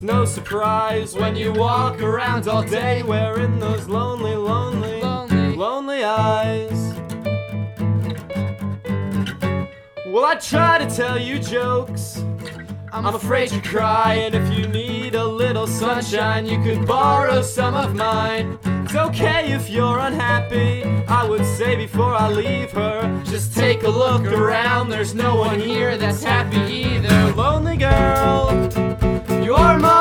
No surprise when you walk around all day wearing those lonely, lonely, lonely eyes. Well, I try to tell you jokes, I'm afraid you cry. And if you need a little sunshine, you could borrow some of mine. It's okay if you're unhappy, I would say before I leave her, just take a look around, there's no one here that's happy either. Lonely girl, you're my